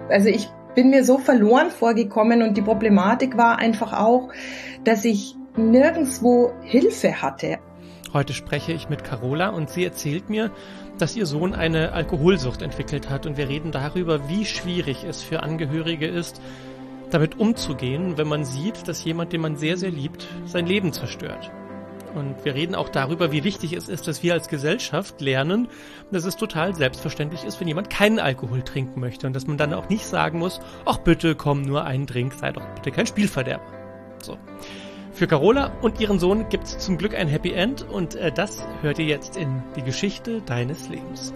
Also ich bin mir so verloren vorgekommen und die Problematik war einfach auch, dass ich nirgendwo Hilfe hatte. Heute spreche ich mit Carola und sie erzählt mir, dass ihr Sohn eine Alkoholsucht entwickelt hat und wir reden darüber, wie schwierig es für Angehörige ist, damit umzugehen, wenn man sieht, dass jemand, den man sehr, sehr liebt, sein Leben zerstört. Und wir reden auch darüber, wie wichtig es ist, dass wir als Gesellschaft lernen, dass es total selbstverständlich ist, wenn jemand keinen Alkohol trinken möchte und dass man dann auch nicht sagen muss, ach bitte, komm, nur einen Drink, sei doch bitte kein Spielverderber. So. Für Carola und ihren Sohn gibt es zum Glück ein Happy End und das hört ihr jetzt in die Geschichte deines Lebens.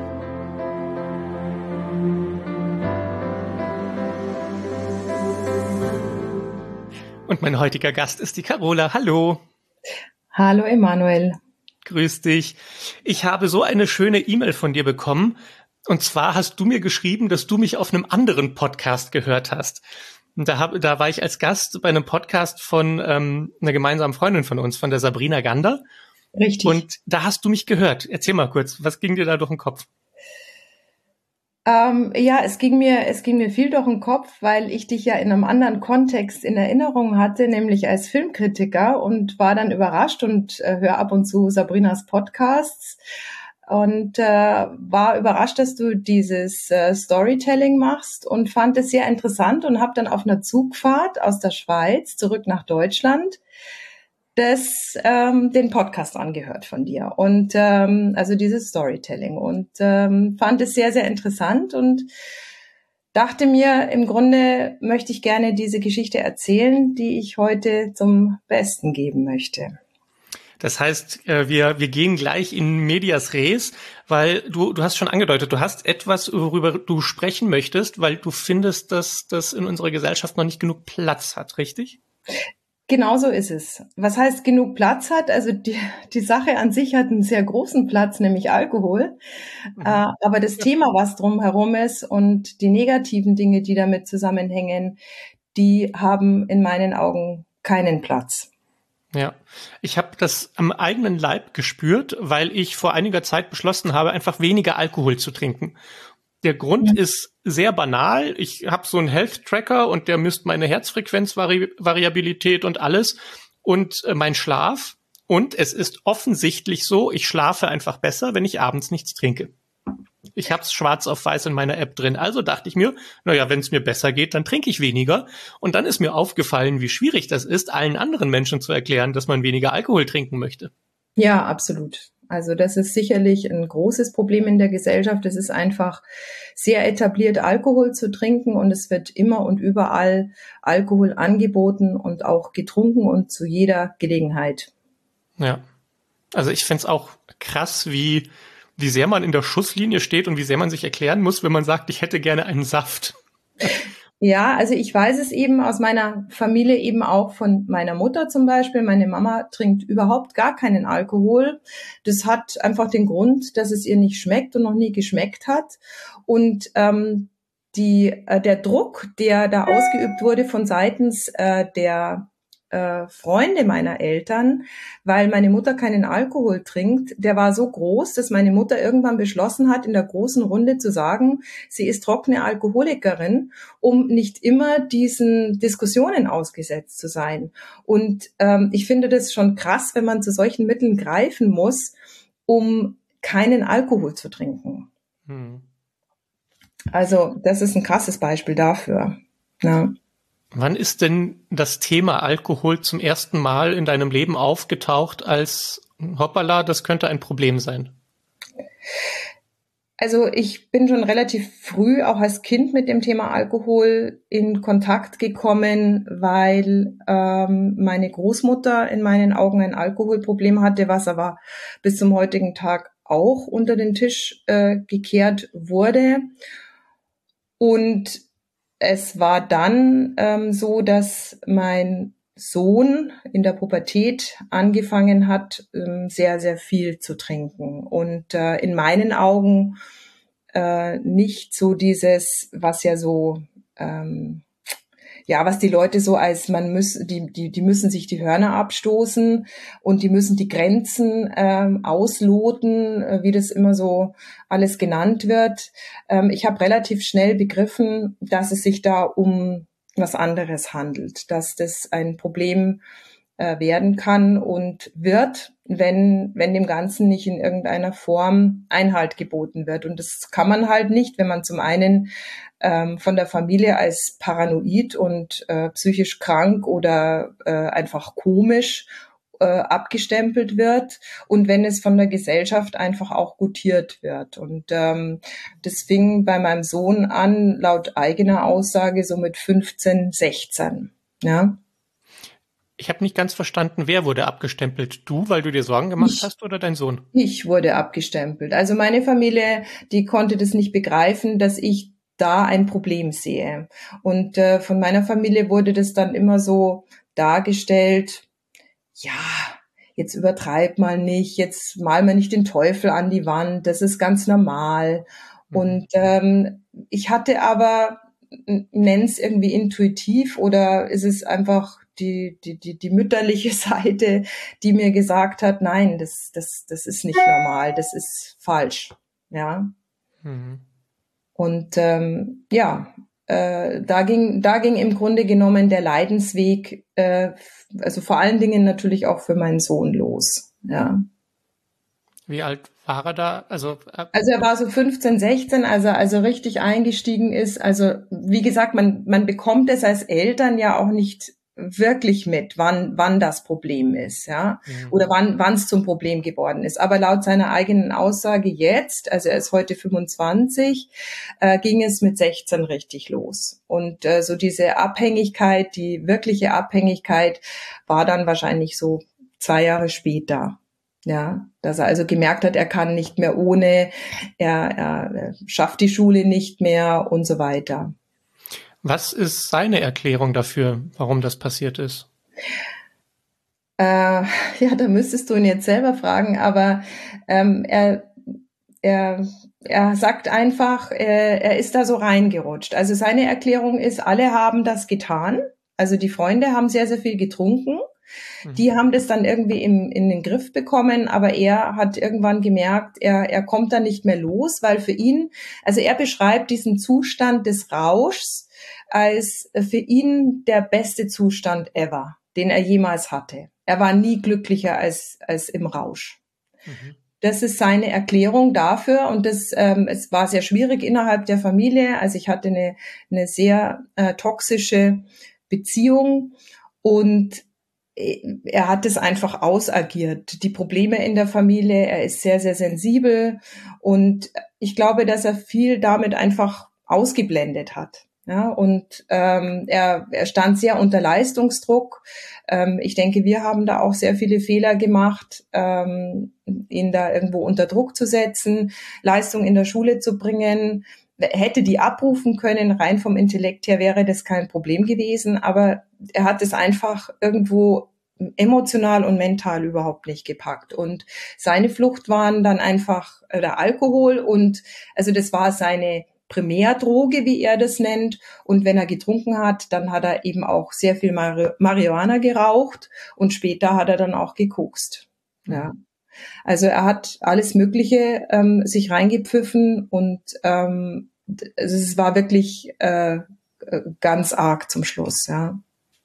Und mein heutiger Gast ist die Carola. Hallo. Hallo Emanuel. Grüß dich. Ich habe so eine schöne E-Mail von dir bekommen. Und zwar hast du mir geschrieben, dass du mich auf einem anderen Podcast gehört hast. Und da war ich als Gast bei einem Podcast von einer gemeinsamen Freundin von uns, von der Sabrina Gander. Richtig. Und da hast du mich gehört. Erzähl mal kurz, was ging dir da durch den Kopf? Ja, es ging mir viel durch den Kopf, weil ich dich ja in einem anderen Kontext in Erinnerung hatte, nämlich als Filmkritiker und war dann überrascht und höre ab und zu Sabrinas Podcasts und war überrascht, dass du dieses Storytelling machst und fand es sehr interessant und habe dann auf einer Zugfahrt aus der Schweiz zurück nach Deutschland den Podcast angehört von dir und also dieses Storytelling und fand es sehr, sehr interessant und dachte mir, im Grunde möchte ich gerne diese Geschichte erzählen, die ich heute zum Besten geben möchte. Das heißt, wir gehen gleich in medias res, weil du hast schon angedeutet, du hast etwas, worüber du sprechen möchtest, weil du findest, dass das in unserer Gesellschaft noch nicht genug Platz hat, richtig? Genau so ist es. Was heißt genug Platz hat? Also die Sache an sich hat einen sehr großen Platz, nämlich Alkohol. Aber das Thema, was drumherum ist und die negativen Dinge, die damit zusammenhängen, die haben in meinen Augen keinen Platz. Ja, ich habe das am eigenen Leib gespürt, weil ich vor einiger Zeit beschlossen habe, einfach weniger Alkohol zu trinken. Der Grund ist sehr banal. Ich habe so einen Health-Tracker und der misst meine Herzfrequenzvariabilität und alles und mein Schlaf. Und es ist offensichtlich so, ich schlafe einfach besser, wenn ich abends nichts trinke. Ich habe es schwarz auf weiß in meiner App drin. Also dachte ich mir, naja, wenn es mir besser geht, dann trinke ich weniger. Und dann ist mir aufgefallen, wie schwierig das ist, allen anderen Menschen zu erklären, dass man weniger Alkohol trinken möchte. Ja, absolut. Also das ist sicherlich ein großes Problem in der Gesellschaft. Es ist einfach sehr etabliert, Alkohol zu trinken und es wird immer und überall Alkohol angeboten und auch getrunken und zu jeder Gelegenheit. Ja, also ich find's auch krass, wie sehr man in der Schusslinie steht und wie sehr man sich erklären muss, wenn man sagt, ich hätte gerne einen Saft. Ja, also ich weiß es eben aus meiner Familie, eben auch von meiner Mutter zum Beispiel. Meine Mama trinkt überhaupt gar keinen Alkohol. Das hat einfach den Grund, dass es ihr nicht schmeckt und noch nie geschmeckt hat. Und der Druck, der da ausgeübt wurde von seitens der Freunde meiner Eltern, weil meine Mutter keinen Alkohol trinkt, der war so groß, dass meine Mutter irgendwann beschlossen hat, in der großen Runde zu sagen, sie ist trockene Alkoholikerin, um nicht immer diesen Diskussionen ausgesetzt zu sein. Und ich finde das schon krass, wenn man zu solchen Mitteln greifen muss, um keinen Alkohol zu trinken. Also das ist ein krasses Beispiel dafür. Ja. Wann ist denn das Thema Alkohol zum ersten Mal in deinem Leben aufgetaucht als hoppala, das könnte ein Problem sein? Also ich bin schon relativ früh auch als Kind mit dem Thema Alkohol in Kontakt gekommen, weil meine Großmutter in meinen Augen ein Alkoholproblem hatte, was aber bis zum heutigen Tag auch unter den Tisch gekehrt wurde. Und es war dann so, dass mein Sohn in der Pubertät angefangen hat, sehr, sehr viel zu trinken. Und in meinen Augen nicht so dieses, was ja so ja, was die Leute so als die müssen sich die Hörner abstoßen und die müssen die Grenzen ausloten, wie das immer so alles genannt wird. Ich habe relativ schnell begriffen, dass es sich da um was anderes handelt, dass das ein Problem werden kann und wird, wenn dem Ganzen nicht in irgendeiner Form Einhalt geboten wird. Und das kann man halt nicht, wenn man zum einen von der Familie als paranoid und psychisch krank oder einfach komisch abgestempelt wird und wenn es von der Gesellschaft einfach auch gutiert wird. Und das fing bei meinem Sohn an, laut eigener Aussage, so mit 15, 16. Ja. Ich habe nicht ganz verstanden, wer wurde abgestempelt? Du, weil du dir Sorgen gemacht hast, oder dein Sohn? Ich wurde abgestempelt. Also meine Familie, die konnte das nicht begreifen, dass ich da ein Problem sehe. Und von meiner Familie wurde das dann immer so dargestellt, ja, jetzt übertreib mal nicht, jetzt mal mal nicht den Teufel an die Wand, das ist ganz normal. Und ich hatte aber, nenn's irgendwie intuitiv oder ist es einfach die mütterliche Seite, die mir gesagt hat, nein, das ist nicht normal, das ist falsch, ja. Und ja, da ging im Grunde genommen der Leidensweg, also vor allen Dingen natürlich auch für meinen Sohn los, ja. Wie alt war er da? Also er war so 15, 16, also richtig eingestiegen ist. Also wie gesagt, man bekommt es als Eltern ja auch nicht wirklich mit, wann das Problem ist, ja, oder wann es zum Problem geworden ist. Aber laut seiner eigenen Aussage jetzt, also er ist heute 25, ging es mit 16 richtig los. Und so diese Abhängigkeit, die wirkliche Abhängigkeit, war dann wahrscheinlich so 2 Jahre später. Ja, dass er also gemerkt hat, er kann nicht mehr ohne, er schafft die Schule nicht mehr und so weiter. Was ist seine Erklärung dafür, warum das passiert ist? Ja, da müsstest du ihn jetzt selber fragen, aber er sagt einfach, er ist da so reingerutscht. Also seine Erklärung ist, alle haben das getan. Also die Freunde haben sehr, sehr viel getrunken. Die haben das dann irgendwie in den Griff bekommen, aber er hat irgendwann gemerkt, er kommt da nicht mehr los, weil für ihn, also er beschreibt diesen Zustand des Rauschs als für ihn der beste Zustand ever, den er jemals hatte. Er war nie glücklicher als im Rausch. Das ist seine Erklärung dafür und es war sehr schwierig innerhalb der Familie. Also ich hatte eine sehr toxische Beziehung und er hat es einfach ausagiert. Die Probleme in der Familie, er ist sehr, sehr sensibel und ich glaube, dass er viel damit einfach ausgeblendet hat. Ja, und er stand sehr unter Leistungsdruck. Ich denke, wir haben da auch sehr viele Fehler gemacht, ihn da irgendwo unter Druck zu setzen, Leistung in der Schule zu bringen. Hätte die abrufen können, rein vom Intellekt her wäre das kein Problem gewesen, aber er hat es einfach irgendwo emotional und mental überhaupt nicht gepackt. Und seine Flucht waren dann einfach der Alkohol und also das war seine Primärdroge, wie er das nennt. Und wenn er getrunken hat, dann hat er eben auch sehr viel Marihuana geraucht und später hat er dann auch gekokst. Ja. Also er hat alles Mögliche sich reingepfiffen und es war wirklich ganz arg zum Schluss, ja.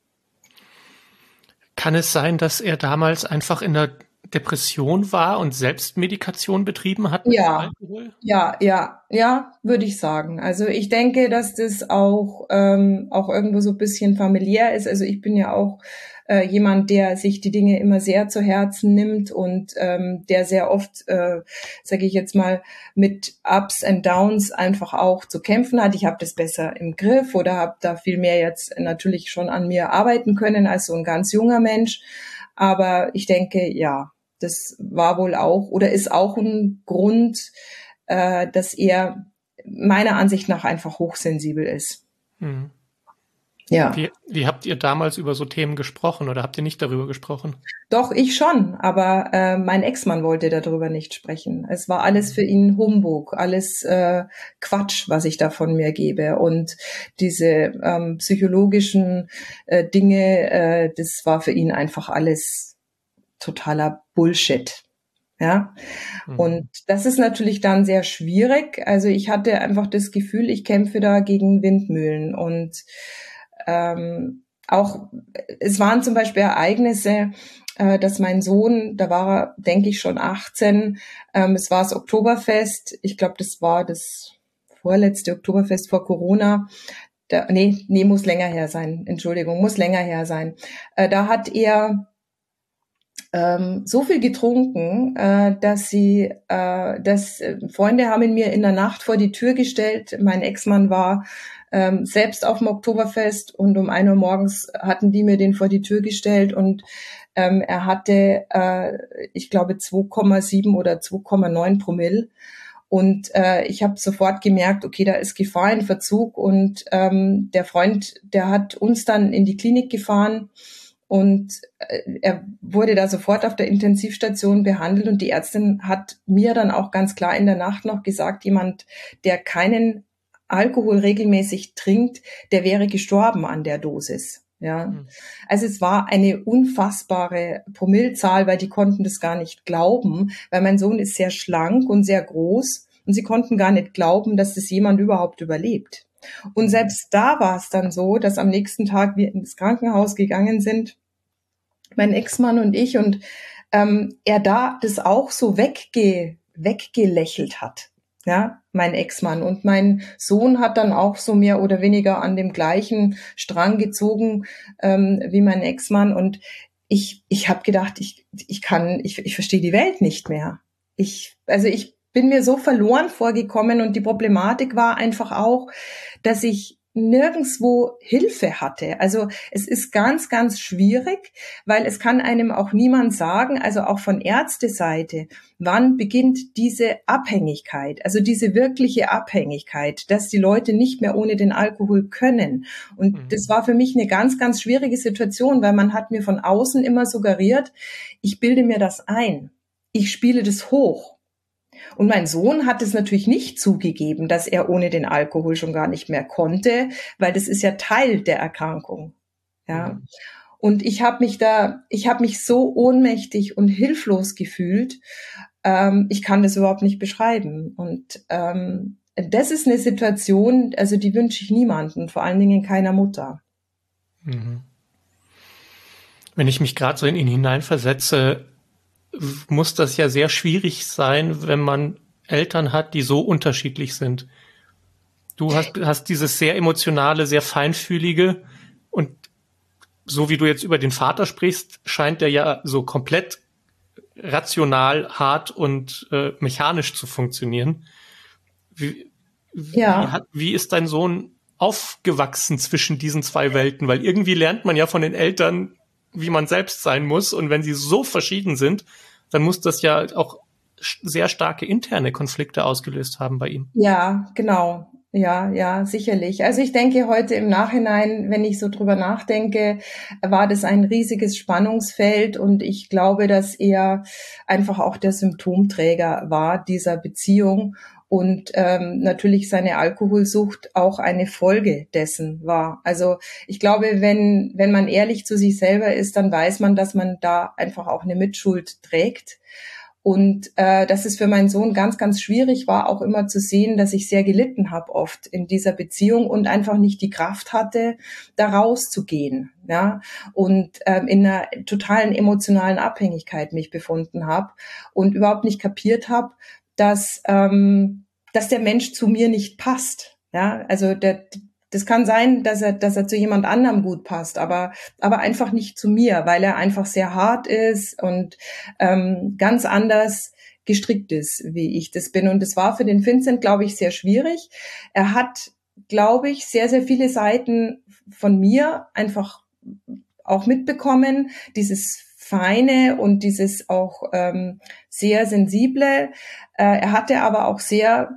Kann es sein, dass er damals einfach in der Depression war und Selbstmedikation betrieben hat mit Alkohol? Ja, würde ich sagen. Also ich denke, dass das auch irgendwo so ein bisschen familiär ist. Also ich bin ja auch jemand, der sich die Dinge immer sehr zu Herzen nimmt und der sehr oft, sage ich jetzt mal, mit Ups and Downs einfach auch zu kämpfen hat. Ich habe das besser im Griff oder habe da viel mehr jetzt natürlich schon an mir arbeiten können als so ein ganz junger Mensch. Aber ich denke, ja, das war wohl auch oder ist auch ein Grund, dass er meiner Ansicht nach einfach hochsensibel ist. Ja. Wie habt ihr damals über so Themen gesprochen oder habt ihr nicht darüber gesprochen? Doch, ich schon, aber mein Ex-Mann wollte darüber nicht sprechen. Es war alles für ihn Humbug, alles Quatsch, was ich da von mir gebe. Und diese psychologischen Dinge, das war für ihn einfach alles totaler Bullshit. Ja, und das ist natürlich dann sehr schwierig. Also ich hatte einfach das Gefühl, ich kämpfe da gegen Windmühlen und auch, es waren zum Beispiel Ereignisse, dass mein Sohn, da war er, denke ich, schon 18, es war das Oktoberfest, ich glaube, das war das vorletzte Oktoberfest vor Corona, muss länger her sein, Entschuldigung, muss länger her sein. Da hat er so viel getrunken, dass Freunde haben ihn mir in der Nacht vor die Tür gestellt. Mein Ex-Mann war selbst auf dem Oktoberfest und um 1 Uhr morgens hatten die mir den vor die Tür gestellt und er hatte, ich glaube, 2,7 oder 2,9 Promille. Und ich habe sofort gemerkt, okay, da ist Gefahr in Verzug. Und der Freund, der hat uns dann in die Klinik gefahren. Und er wurde da sofort auf der Intensivstation behandelt und die Ärztin hat mir dann auch ganz klar in der Nacht noch gesagt, jemand, der keinen Alkohol regelmäßig trinkt, der wäre gestorben an der Dosis. Ja, also es war eine unfassbare Promillezahl, weil die konnten das gar nicht glauben, weil mein Sohn ist sehr schlank und sehr groß und sie konnten gar nicht glauben, dass das jemand überhaupt überlebt. Und selbst da war es dann so, dass am nächsten Tag wir ins Krankenhaus gegangen sind, mein Ex-Mann und ich, und er da das auch so weggelächelt hat, ja, mein Ex-Mann. Und mein Sohn hat dann auch so mehr oder weniger an dem gleichen Strang gezogen wie mein Ex-Mann. Und ich habe gedacht, ich verstehe die Welt nicht mehr. Ich bin mir so verloren vorgekommen und die Problematik war einfach auch, dass ich nirgendswo Hilfe hatte. Also es ist ganz, ganz schwierig, weil es kann einem auch niemand sagen, also auch von Ärzteseite, wann beginnt diese Abhängigkeit, also diese wirkliche Abhängigkeit, dass die Leute nicht mehr ohne den Alkohol können. Und das war für mich eine ganz, ganz schwierige Situation, weil man hat mir von außen immer suggeriert, ich bilde mir das ein, ich spiele das hoch. Und mein Sohn hat es natürlich nicht zugegeben, dass er ohne den Alkohol schon gar nicht mehr konnte, weil das ist ja Teil der Erkrankung. Ja. Und ich habe mich so ohnmächtig und hilflos gefühlt. Ich kann das überhaupt nicht beschreiben. Und das ist eine Situation, also die wünsche ich niemandem, vor allen Dingen keiner Mutter. Wenn ich mich gerade so in ihn hineinversetze, muss das ja sehr schwierig sein, wenn man Eltern hat, die so unterschiedlich sind. Du hast dieses sehr emotionale, sehr feinfühlige und so wie du jetzt über den Vater sprichst, scheint der ja so komplett rational, hart und mechanisch zu funktionieren. Wie ist dein Sohn aufgewachsen zwischen diesen zwei Welten? Weil irgendwie lernt man ja von den Eltern, wie man selbst sein muss. Und wenn sie so verschieden sind, dann muss das ja auch sehr starke interne Konflikte ausgelöst haben bei ihm. Ja, genau. Ja, sicherlich. Also ich denke heute im Nachhinein, wenn ich so drüber nachdenke, war das ein riesiges Spannungsfeld und ich glaube, dass er einfach auch der Symptomträger war dieser Beziehung und natürlich seine Alkoholsucht auch eine Folge dessen war. Also ich glaube, wenn man ehrlich zu sich selber ist, dann weiß man, dass man da einfach auch eine Mitschuld trägt. Und dass es für meinen Sohn ganz, ganz schwierig war, auch immer zu sehen, dass ich sehr gelitten habe oft in dieser Beziehung und einfach nicht die Kraft hatte, da rauszugehen, ja, und in einer totalen emotionalen Abhängigkeit mich befunden habe und überhaupt nicht kapiert habe, dass der Mensch zu mir nicht passt, ja, also das kann sein, dass er zu jemand anderem gut passt, aber einfach nicht zu mir, weil er einfach sehr hart ist und ganz anders gestrickt ist, wie ich das bin. Und das war für den Vincent, glaube ich, sehr schwierig. Er hat, glaube ich, sehr, sehr viele Seiten von mir einfach auch mitbekommen. Dieses Feine und dieses auch sehr Sensible. Er hatte aber auch sehr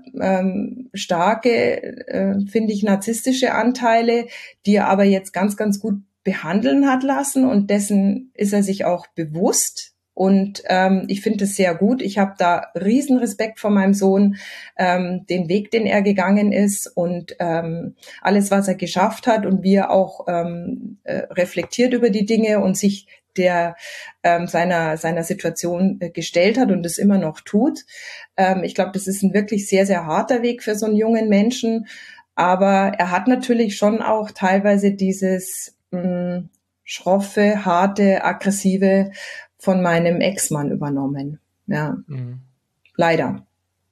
starke, finde ich, narzisstische Anteile, die er aber jetzt ganz, ganz gut behandeln hat lassen und dessen ist er sich auch bewusst. Und ich finde es sehr gut. Ich habe da riesen Respekt vor meinem Sohn, den Weg, den er gegangen ist und alles, was er geschafft hat und wie er auch reflektiert über die Dinge und sich seiner Situation gestellt hat und es immer noch tut. Ich glaube, das ist ein wirklich sehr, sehr harter Weg für so einen jungen Menschen. Aber er hat natürlich schon auch teilweise dieses schroffe, harte, aggressive von meinem Ex-Mann übernommen. Ja, leider.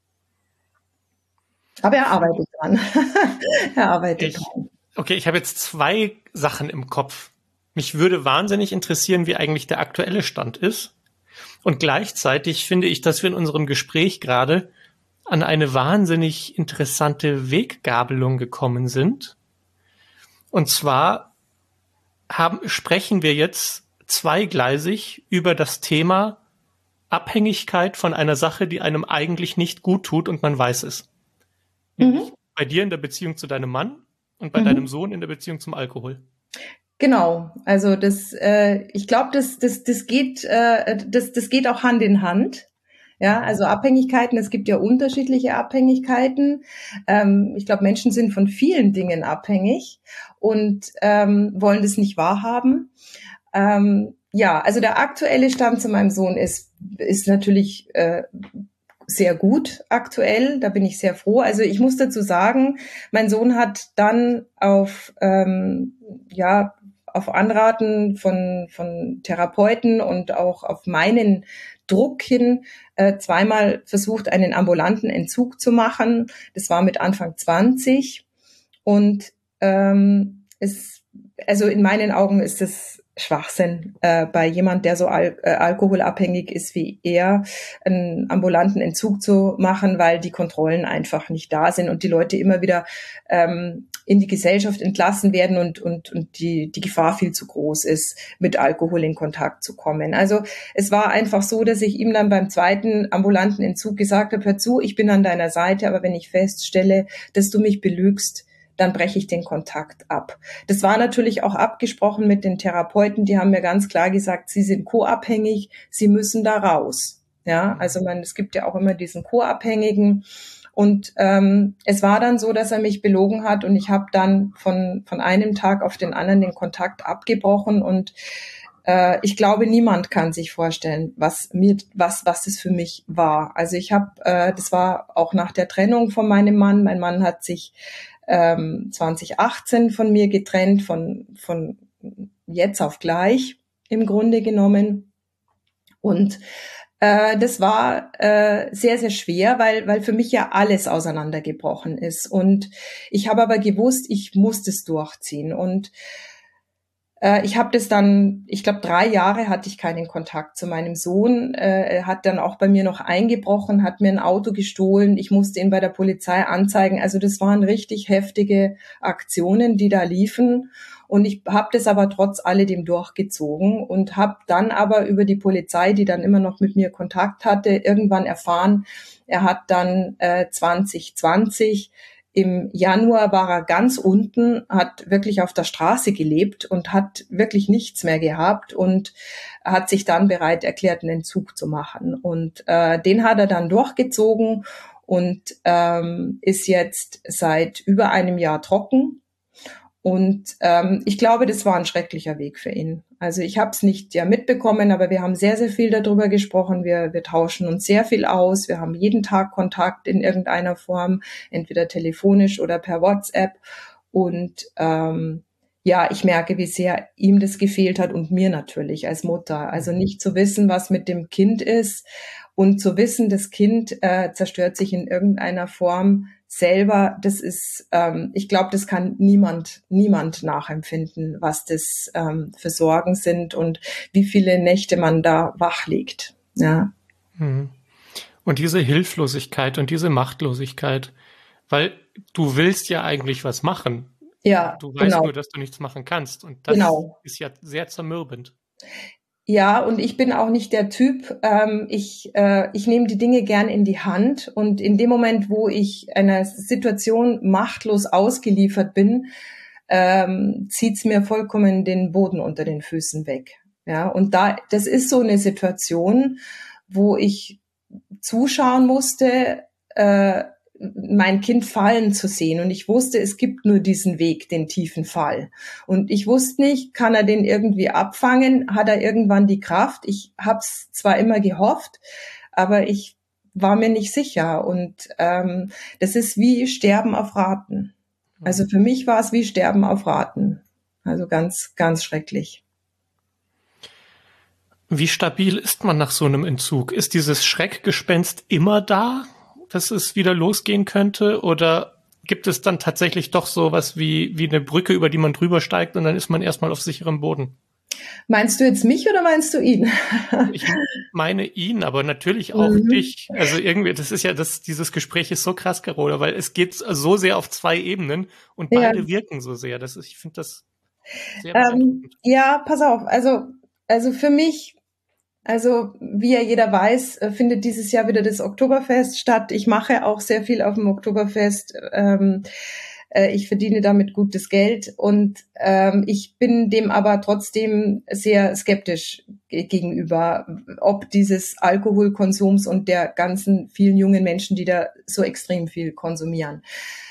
Aber er arbeitet dran. Er arbeitet dran. Okay, ich habe jetzt 2 Sachen im Kopf. Mich würde wahnsinnig interessieren, wie eigentlich der aktuelle Stand ist. Und gleichzeitig finde ich, dass wir in unserem Gespräch gerade an eine wahnsinnig interessante Weggabelung gekommen sind. Und zwar sprechen wir jetzt zweigleisig über das Thema Abhängigkeit von einer Sache, die einem eigentlich nicht gut tut und man weiß es. Nämlich bei dir in der Beziehung zu deinem Mann und bei deinem Sohn in der Beziehung zum Alkohol. Genau, also ich glaube, das geht auch Hand in Hand. Ja, also Abhängigkeiten, es gibt ja unterschiedliche Abhängigkeiten. Ich glaube, Menschen sind von vielen Dingen abhängig und wollen das nicht wahrhaben. Ja, also der aktuelle Stand zu meinem Sohn ist natürlich sehr gut aktuell. Da bin ich sehr froh. Also ich muss dazu sagen, mein Sohn hat dann auf Anraten von Therapeuten und auch auf meinen Druck hin zweimal versucht, einen ambulanten Entzug zu machen. Das war mit Anfang 20 und also in meinen Augen ist es Schwachsinn, bei jemand, der so alkoholabhängig ist wie er, einen ambulanten Entzug zu machen, weil die Kontrollen einfach nicht da sind und die Leute immer wieder in die Gesellschaft entlassen werden und die Gefahr viel zu groß ist, mit Alkohol in Kontakt zu kommen. Also es war einfach so, dass ich ihm dann beim zweiten ambulanten Entzug gesagt habe, hör zu, ich bin an deiner Seite, aber wenn ich feststelle, dass du mich belügst, dann breche ich den Kontakt ab. Das war natürlich auch abgesprochen mit den Therapeuten, die haben mir ganz klar gesagt, sie sind co-abhängig, sie müssen da raus. Ja, also es gibt ja auch immer diesen Co-Abhängigen. Und es war dann so, dass er mich belogen hat und ich habe dann von einem Tag auf den anderen den Kontakt abgebrochen und ich glaube, niemand kann sich vorstellen, was das für mich war. Also das war auch nach der Trennung von meinem Mann. Mein Mann hat sich 2018 von mir getrennt, von jetzt auf gleich im Grunde genommen. Und das war sehr, sehr schwer, weil für mich ja alles auseinandergebrochen ist. Und ich habe aber gewusst, ich muss das durchziehen. Und ich habe das dann, ich glaube, 3 Jahre hatte ich keinen Kontakt zu meinem Sohn. Er hat dann auch bei mir noch eingebrochen, hat mir ein Auto gestohlen. Ich musste ihn bei der Polizei anzeigen. Also das waren richtig heftige Aktionen, die da liefen. Und ich habe das aber trotz alledem durchgezogen und habe dann aber über die Polizei, die dann immer noch mit mir Kontakt hatte, irgendwann erfahren, er hat dann 2020 im Januar war er ganz unten, hat wirklich auf der Straße gelebt und hat wirklich nichts mehr gehabt und hat sich dann bereit erklärt, einen Entzug zu machen. Und den hat er dann durchgezogen und ist jetzt seit über einem Jahr trocken. Und ich glaube, das war ein schrecklicher Weg für ihn. Also ich habe es nicht mitbekommen, aber wir haben sehr, sehr viel darüber gesprochen. Wir tauschen uns sehr viel aus. Wir haben jeden Tag Kontakt in irgendeiner Form, entweder telefonisch oder per WhatsApp. Und ich merke, wie sehr ihm das gefehlt hat und mir natürlich als Mutter. Also nicht zu wissen, was mit dem Kind ist und zu wissen, das Kind zerstört sich in irgendeiner Form selber, das ist, ich glaube, das kann niemand nachempfinden, was das für Sorgen sind und wie viele Nächte man da wach liegt. Ja. Und diese Hilflosigkeit und diese Machtlosigkeit, weil du willst ja eigentlich was machen. Ja, du weißt nur, dass du nichts machen kannst und das ist ja sehr zermürbend. Ja, und ich bin auch nicht der Typ, ich nehme die Dinge gern in die Hand und in dem Moment, wo ich einer Situation machtlos ausgeliefert bin, zieht's mir vollkommen den Boden unter den Füßen weg. Ja, und das ist so eine Situation, wo ich zuschauen musste, mein Kind fallen zu sehen. Und ich wusste, es gibt nur diesen Weg, den tiefen Fall. Und ich wusste nicht, kann er den irgendwie abfangen? Hat er irgendwann die Kraft? Ich habe es zwar immer gehofft, aber ich war mir nicht sicher. Und das ist wie Sterben auf Raten. Also für mich war es wie Sterben auf Raten. Also ganz, ganz schrecklich. Wie stabil ist man nach so einem Entzug? Ist dieses Schreckgespenst immer da, dass es wieder losgehen könnte? Oder gibt es dann tatsächlich doch sowas wie eine Brücke, über die man drüber steigt und dann ist man erstmal auf sicherem Boden? Meinst du jetzt mich oder meinst du ihn? Ich meine ihn, aber natürlich auch dich. Also irgendwie, das ist ja, dieses Gespräch ist so krass, Carola, weil es geht so sehr auf zwei Ebenen und beide wirken so sehr. Ich finde das sehr beeindruckend. Ja, pass auf. Also für mich, also wie ja jeder weiß, findet dieses Jahr wieder das Oktoberfest statt. Ich mache auch sehr viel auf dem Oktoberfest. Ich verdiene damit gutes Geld und ich bin dem aber trotzdem sehr skeptisch gegenüber, ob dieses Alkoholkonsums und der ganzen vielen jungen Menschen, die da so extrem viel konsumieren.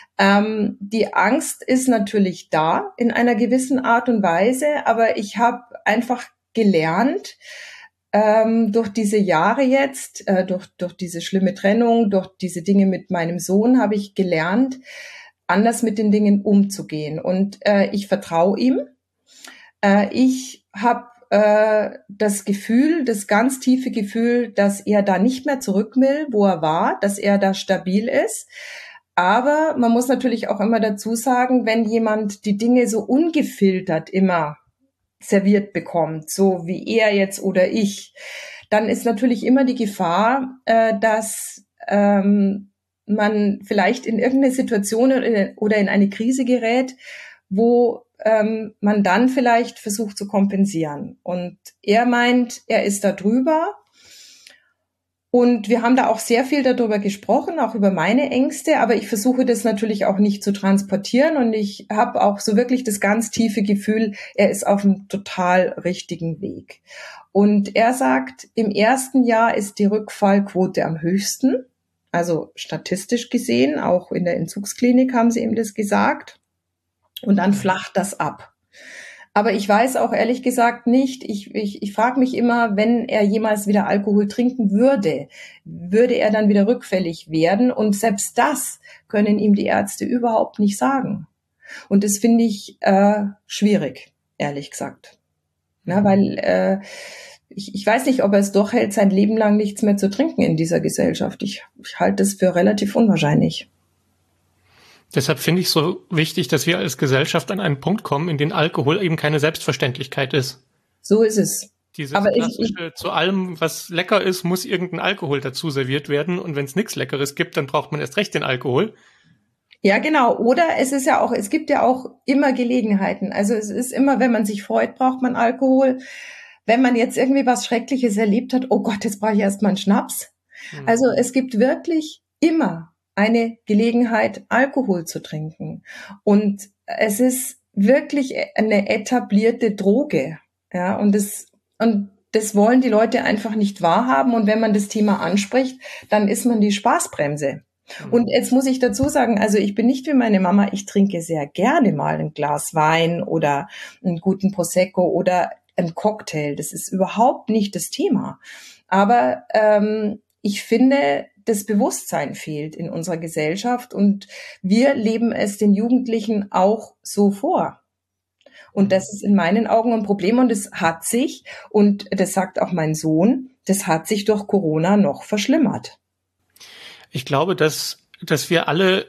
Die Angst ist natürlich da in einer gewissen Art und Weise, aber ich habe einfach gelernt, durch diese Jahre jetzt, durch diese schlimme Trennung, durch diese Dinge mit meinem Sohn habe ich gelernt, anders mit den Dingen umzugehen. Und ich vertraue ihm. Ich habe das Gefühl, das ganz tiefe Gefühl, dass er da nicht mehr zurück will, wo er war, dass er da stabil ist. Aber man muss natürlich auch immer dazu sagen, wenn jemand die Dinge so ungefiltert immer serviert bekommt, so wie er jetzt oder ich, dann ist natürlich immer die Gefahr, dass man vielleicht in irgendeine Situation oder in eine Krise gerät, wo man dann vielleicht versucht zu kompensieren. Und er meint, er ist da drüber. Und wir haben da auch sehr viel darüber gesprochen, auch über meine Ängste, aber ich versuche das natürlich auch nicht zu transportieren und ich habe auch so wirklich das ganz tiefe Gefühl, er ist auf einem total richtigen Weg. Und er sagt, im ersten Jahr ist die Rückfallquote am höchsten, also statistisch gesehen, auch in der Entzugsklinik haben sie ihm das gesagt, und dann flacht das ab. Aber ich weiß auch ehrlich gesagt nicht, ich frage mich immer, wenn er jemals wieder Alkohol trinken würde, würde er dann wieder rückfällig werden? Und selbst das können ihm die Ärzte überhaupt nicht sagen. Und das finde ich schwierig, ehrlich gesagt. Na, weil ich weiß nicht, ob er es durchhält, sein Leben lang nichts mehr zu trinken in dieser Gesellschaft. Ich halte es für relativ unwahrscheinlich. Deshalb finde ich so wichtig, dass wir als Gesellschaft an einen Punkt kommen, in dem Alkohol eben keine Selbstverständlichkeit ist. So ist es. Dieses klassische, zu allem, was lecker ist, muss irgendein Alkohol dazu serviert werden. Und wenn es nichts Leckeres gibt, dann braucht man erst recht den Alkohol. Ja, genau. Oder es gibt ja auch immer Gelegenheiten. Also es ist immer, wenn man sich freut, braucht man Alkohol. Wenn man jetzt irgendwie was Schreckliches erlebt hat, oh Gott, jetzt brauche ich erstmal einen Schnaps. Also es gibt wirklich immer eine Gelegenheit, Alkohol zu trinken. Und es ist wirklich eine etablierte Droge. Ja, und das wollen die Leute einfach nicht wahrhaben. Und wenn man das Thema anspricht, dann ist man die Spaßbremse. Und jetzt muss ich dazu sagen, also ich bin nicht wie meine Mama, ich trinke sehr gerne mal ein Glas Wein oder einen guten Prosecco oder einen Cocktail. Das ist überhaupt nicht das Thema. Aber ich finde, das Bewusstsein fehlt in unserer Gesellschaft und wir leben es den Jugendlichen auch so vor. Und das ist in meinen Augen ein Problem und es hat sich, und das sagt auch mein Sohn, das hat sich durch Corona noch verschlimmert. Ich glaube, dass wir alle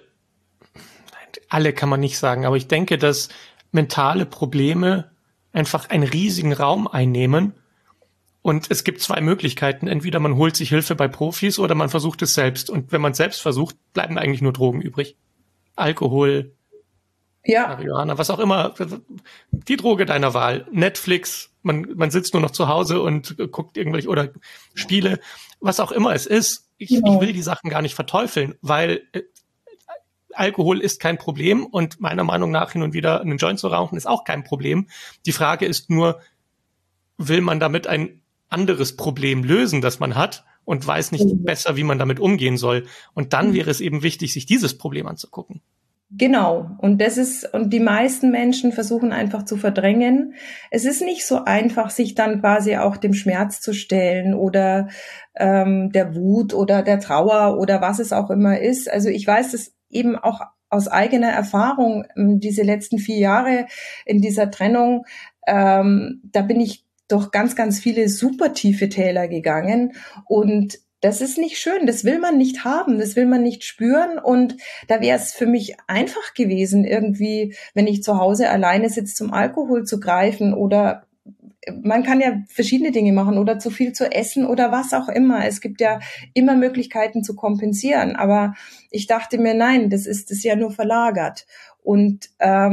kann man nicht sagen, aber ich denke, dass mentale Probleme einfach einen riesigen Raum einnehmen. Und es gibt zwei Möglichkeiten. Entweder man holt sich Hilfe bei Profis oder man versucht es selbst. Und wenn man es selbst versucht, bleiben eigentlich nur Drogen übrig. Alkohol, Ja. Marihuana, was auch immer, die Droge deiner Wahl, Netflix, man sitzt nur noch zu Hause und guckt irgendwelche oder Spiele, was auch immer es ist. Ich will die Sachen gar nicht verteufeln, weil Alkohol ist kein Problem und meiner Meinung nach hin und wieder einen Joint zu rauchen ist auch kein Problem. Die Frage ist nur, will man damit ein anderes Problem lösen, das man hat und weiß nicht besser, wie man damit umgehen soll. Und dann wäre es eben wichtig, sich dieses Problem anzugucken. Genau. Und die meisten Menschen versuchen einfach zu verdrängen. Es ist nicht so einfach, sich dann quasi auch dem Schmerz zu stellen oder der Wut oder der Trauer oder was es auch immer ist. Also ich weiß das eben auch aus eigener Erfahrung, diese letzten 4 Jahre in dieser Trennung, da bin ich durch ganz, ganz viele super tiefe Täler gegangen und das ist nicht schön, das will man nicht haben, das will man nicht spüren und da wäre es für mich einfach gewesen, irgendwie, wenn ich zu Hause alleine sitze, zum Alkohol zu greifen oder man kann ja verschiedene Dinge machen oder zu viel zu essen oder was auch immer. Es gibt ja immer Möglichkeiten zu kompensieren, aber ich dachte mir, nein, das ist ja nur verlagert und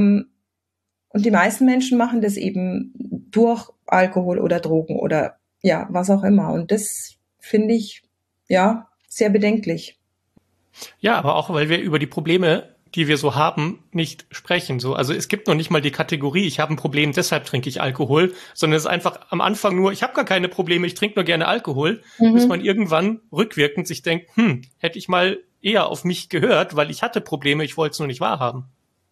die meisten Menschen machen das eben durch Alkohol oder Drogen oder ja, was auch immer und das finde ich ja, sehr bedenklich. Ja, aber auch, weil wir über die Probleme, die wir so haben, nicht sprechen. So, also es gibt noch nicht mal die Kategorie, ich habe ein Problem, deshalb trinke ich Alkohol, sondern es ist einfach am Anfang nur, ich habe gar keine Probleme, ich trinke nur gerne Alkohol, bis man irgendwann rückwirkend sich denkt, hätte ich mal eher auf mich gehört, weil ich hatte Probleme, ich wollte es nur nicht wahrhaben.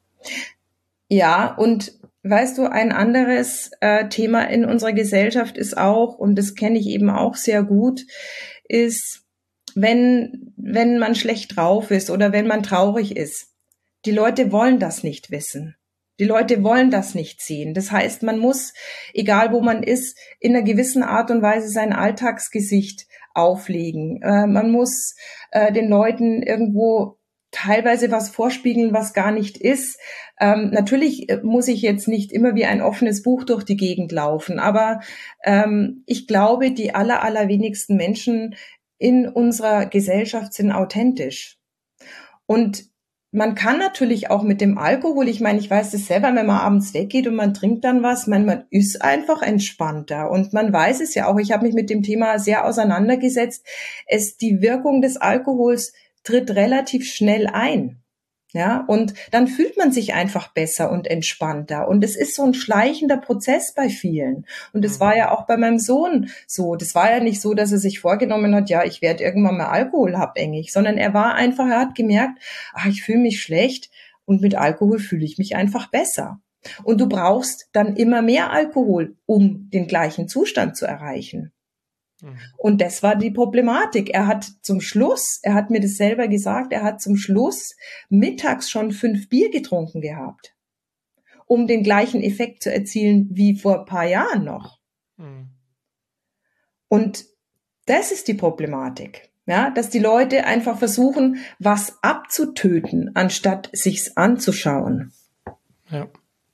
Ja, und weißt du, ein anderes Thema in unserer Gesellschaft ist auch, und das kenne ich eben auch sehr gut, ist, wenn man schlecht drauf ist oder wenn man traurig ist. Die Leute wollen das nicht wissen. Die Leute wollen das nicht sehen. Das heißt, man muss, egal wo man ist, in einer gewissen Art und Weise sein Alltagsgesicht auflegen. Man muss den Leuten irgendwo teilweise was vorspiegeln, was gar nicht ist. Natürlich muss ich jetzt nicht immer wie ein offenes Buch durch die Gegend laufen, aber ich glaube, die allerwenigsten Menschen in unserer Gesellschaft sind authentisch. Und man kann natürlich auch mit dem Alkohol, ich meine, ich weiß das selber, wenn man abends weggeht und man trinkt dann was, man ist einfach entspannter und man weiß es ja auch, ich habe mich mit dem Thema sehr auseinandergesetzt, die Wirkung des Alkohols tritt relativ schnell ein. Ja, und dann fühlt man sich einfach besser und entspannter. Und es ist so ein schleichender Prozess bei vielen. Und es war ja auch bei meinem Sohn so. Das war ja nicht so, dass er sich vorgenommen hat, ja, ich werde irgendwann mal alkoholabhängig, sondern er hat gemerkt, ich fühle mich schlecht und mit Alkohol fühle ich mich einfach besser. Und du brauchst dann immer mehr Alkohol, um den gleichen Zustand zu erreichen. Und das war die Problematik. Er hat mir das selber gesagt, er hat zum Schluss mittags schon 5 Bier getrunken gehabt, um den gleichen Effekt zu erzielen wie vor ein paar Jahren noch. Und das ist die Problematik, ja, dass die Leute einfach versuchen, was abzutöten, anstatt sich's anzuschauen. Ja.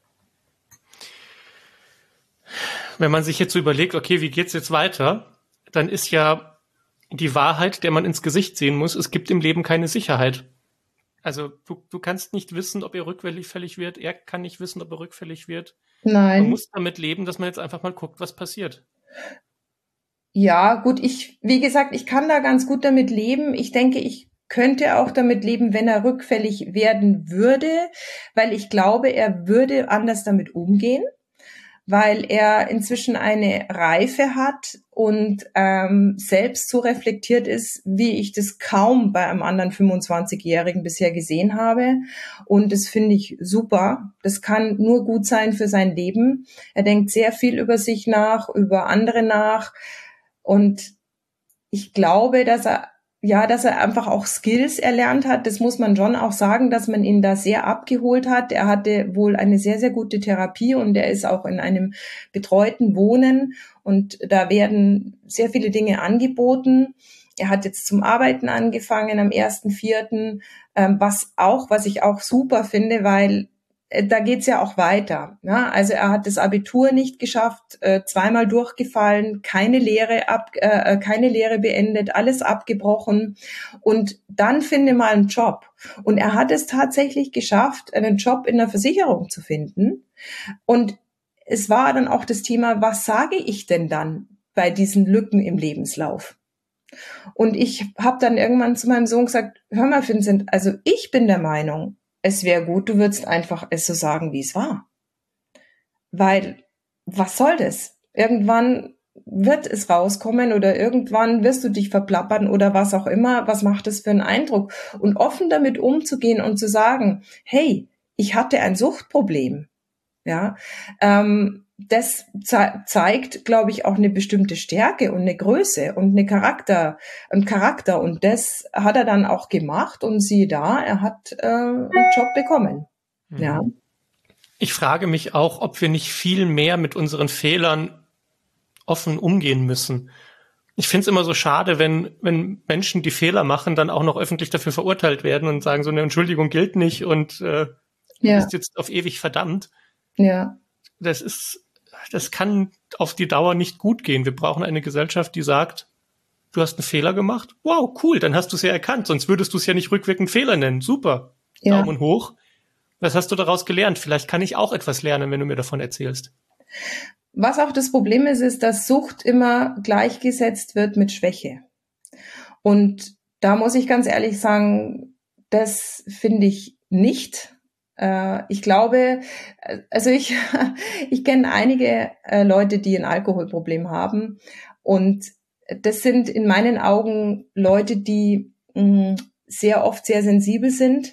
Wenn man sich jetzt so überlegt, okay, wie geht's jetzt weiter? Dann ist ja die Wahrheit, der man ins Gesicht sehen muss, es gibt im Leben keine Sicherheit. Also du kannst nicht wissen, ob er rückfällig wird, er kann nicht wissen, ob er rückfällig wird. Nein. Man muss damit leben, dass man jetzt einfach mal guckt, was passiert. Ja, gut, wie gesagt, ich kann da ganz gut damit leben. Ich denke, ich könnte auch damit leben, wenn er rückfällig werden würde, weil ich glaube, er würde anders damit umgehen, weil er inzwischen eine Reife hat und selbst so reflektiert ist, wie ich das kaum bei einem anderen 25-Jährigen bisher gesehen habe. Und das finde ich super. Das kann nur gut sein für sein Leben. Er denkt sehr viel über sich nach, über andere nach. Und ich glaube, dass er einfach auch Skills erlernt hat. Das muss man schon auch sagen, dass man ihn da sehr abgeholt hat. Er hatte wohl eine sehr, sehr gute Therapie und er ist auch in einem betreuten Wohnen und da werden sehr viele Dinge angeboten. Er hat jetzt zum Arbeiten angefangen am 1.4., was ich auch super finde, weil da geht's ja auch weiter. Ne? Also er hat das Abitur nicht geschafft, zweimal durchgefallen, keine Lehre beendet, alles abgebrochen und dann finde mal einen Job. Und er hat es tatsächlich geschafft, einen Job in der Versicherung zu finden. Und es war dann auch das Thema, was sage ich denn dann bei diesen Lücken im Lebenslauf? Und ich habe dann irgendwann zu meinem Sohn gesagt, hör mal, Vincent, also ich bin der Meinung, es wäre gut, du würdest einfach es so sagen, wie es war. Weil, was soll das? Irgendwann wird es rauskommen oder irgendwann wirst du dich verplappern oder was auch immer. Was macht das für einen Eindruck? Und offen damit umzugehen und zu sagen, hey, ich hatte ein Suchtproblem. Ja, das zeigt, glaube ich, auch eine bestimmte Stärke und eine Größe und einen Charakter. Und das hat er dann auch gemacht und siehe da, er hat einen Job bekommen. Mhm. Ja. Ich frage mich auch, ob wir nicht viel mehr mit unseren Fehlern offen umgehen müssen. Ich finde es immer so schade, wenn Menschen, die Fehler machen, dann auch noch öffentlich dafür verurteilt werden und sagen, so eine Entschuldigung gilt nicht und du bist jetzt auf ewig verdammt. Ja. Das kann auf die Dauer nicht gut gehen. Wir brauchen eine Gesellschaft, die sagt, du hast einen Fehler gemacht. Wow, cool, dann hast du es ja erkannt. Sonst würdest du es ja nicht rückwirkend Fehler nennen. Super. Ja. Daumen hoch. Was hast du daraus gelernt? Vielleicht kann ich auch etwas lernen, wenn du mir davon erzählst. Was auch das Problem ist, dass Sucht immer gleichgesetzt wird mit Schwäche. Und da muss ich ganz ehrlich sagen, das finde ich nicht. Ich glaube, also ich kenne einige Leute, die ein Alkoholproblem haben. Und das sind in meinen Augen Leute, die sehr oft sehr sensibel sind,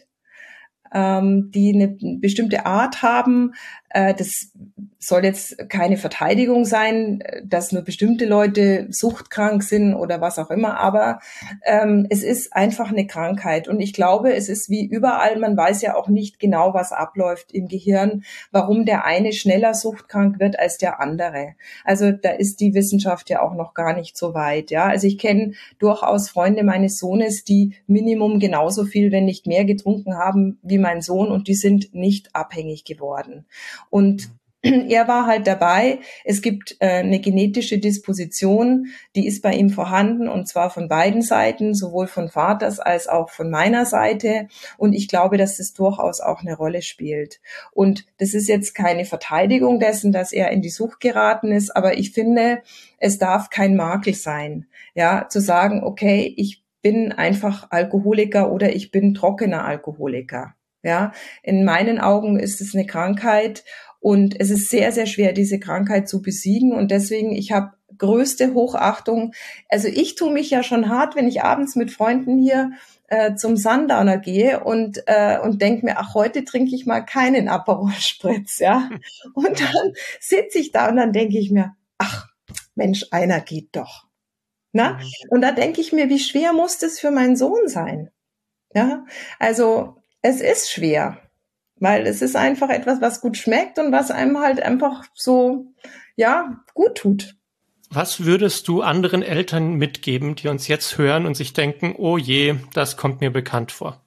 die eine bestimmte Art haben. Das soll jetzt keine Verteidigung sein, dass nur bestimmte Leute suchtkrank sind oder was auch immer, aber es ist einfach eine Krankheit. Und ich glaube, es ist wie überall, man weiß ja auch nicht genau, was abläuft im Gehirn, warum der eine schneller suchtkrank wird als der andere. Also da ist die Wissenschaft ja auch noch gar nicht so weit. Ja, also ich kenne durchaus Freunde meines Sohnes, die Minimum genauso viel, wenn nicht mehr getrunken haben wie mein Sohn und die sind nicht abhängig geworden. Und er war halt dabei. Es gibt eine genetische Disposition, die ist bei ihm vorhanden und zwar von beiden Seiten, sowohl von Vaters als auch von meiner Seite. Und ich glaube, dass das durchaus auch eine Rolle spielt. Und das ist jetzt keine Verteidigung dessen, dass er in die Sucht geraten ist, aber ich finde, es darf kein Makel sein, ja, zu sagen, okay, ich bin einfach Alkoholiker oder ich bin trockener Alkoholiker. Ja, in meinen Augen ist es eine Krankheit und es ist sehr, sehr schwer, diese Krankheit zu besiegen und deswegen, ich habe größte Hochachtung. Also ich tue mich ja schon hart, wenn ich abends mit Freunden hier zum Sundowner gehe und denke mir, ach, heute trinke ich mal keinen Aperol Spritz, ja. Und dann sitze ich da und dann denke ich mir, ach, Mensch, einer geht doch. Na? Und da denke ich mir, wie schwer muss das für meinen Sohn sein? Ja, also es ist schwer, weil es ist einfach etwas, was gut schmeckt und was einem halt einfach so, ja, gut tut. Was würdest du anderen Eltern mitgeben, die uns jetzt hören und sich denken, oh je, das kommt mir bekannt vor?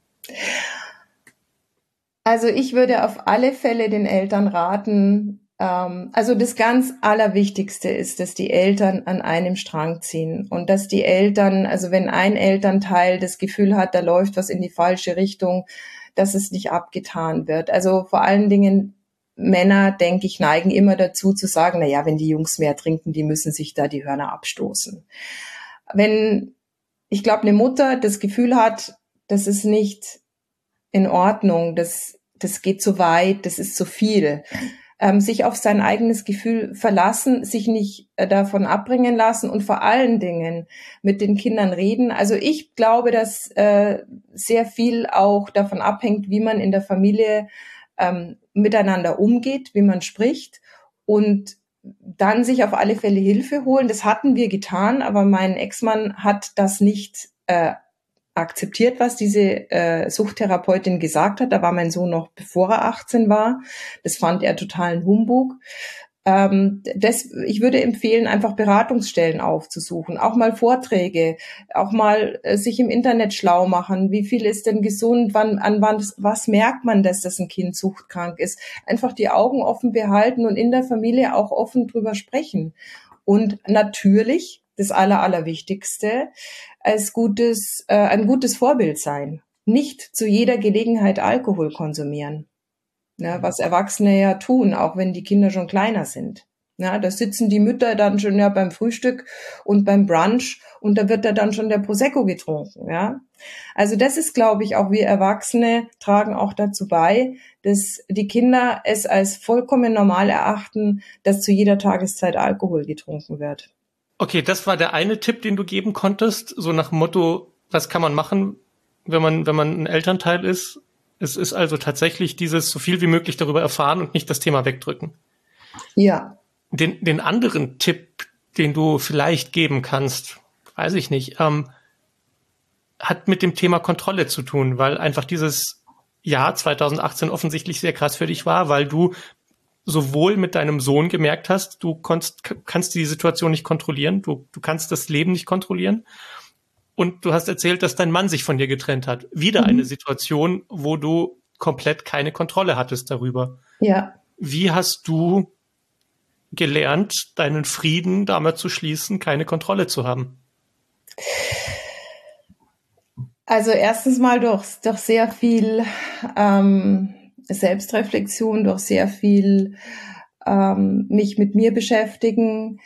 Also ich würde auf alle Fälle den Eltern raten, also das ganz Allerwichtigste ist, dass die Eltern an einem Strang ziehen und dass die Eltern, also wenn ein Elternteil das Gefühl hat, da läuft was in die falsche Richtung, dass es nicht abgetan wird. Also vor allen Dingen Männer, denke ich, neigen immer dazu zu sagen, na ja, wenn die Jungs mehr trinken, die müssen sich da die Hörner abstoßen. Wenn, ich glaube, eine Mutter das Gefühl hat, das ist nicht in Ordnung, das geht zu weit, das ist zu viel, sich auf sein eigenes Gefühl verlassen, sich nicht davon abbringen lassen und vor allen Dingen mit den Kindern reden. Also ich glaube, dass sehr viel auch davon abhängt, wie man in der Familie miteinander umgeht, wie man spricht und dann sich auf alle Fälle Hilfe holen. Das hatten wir getan, aber mein Ex-Mann hat das nicht akzeptiert, was diese Suchttherapeutin gesagt hat. Da war mein Sohn noch, bevor er 18 war. Das fand er totalen Humbug. Ich würde empfehlen, einfach Beratungsstellen aufzusuchen, auch mal Vorträge, auch mal sich im Internet schlau machen. Wie viel ist denn gesund? Was merkt man, dass das ein Kind suchtkrank ist? Einfach die Augen offen behalten und in der Familie auch offen drüber sprechen. Und natürlich, das Allerwichtigste, ein gutes Vorbild sein. Nicht zu jeder Gelegenheit Alkohol konsumieren. Ja, was Erwachsene ja tun, auch wenn die Kinder schon kleiner sind. Ja, da sitzen die Mütter dann schon beim Frühstück und beim Brunch und da wird dann schon der Prosecco getrunken. Ja, also das ist, glaube ich, auch wir Erwachsene tragen auch dazu bei, dass die Kinder es als vollkommen normal erachten, dass zu jeder Tageszeit Alkohol getrunken wird. Okay, das war der eine Tipp, den du geben konntest, so nach dem Motto, was kann man machen, wenn man ein Elternteil ist? Es ist also tatsächlich dieses so viel wie möglich darüber erfahren und nicht das Thema wegdrücken. Ja. Den anderen Tipp, den du vielleicht geben kannst, weiß ich nicht, hat mit dem Thema Kontrolle zu tun, weil einfach dieses Jahr 2018 offensichtlich sehr krass für dich war, weil du sowohl mit deinem Sohn gemerkt hast, du kannst die Situation nicht kontrollieren, du kannst das Leben nicht kontrollieren. Und du hast erzählt, dass dein Mann sich von dir getrennt hat. Wieder eine Situation, wo du komplett keine Kontrolle hattest darüber. Ja. Wie hast du gelernt, deinen Frieden damit zu schließen, keine Kontrolle zu haben? Also erstens mal durch sehr viel Selbstreflexion, durch sehr viel mich mit mir beschäftigen,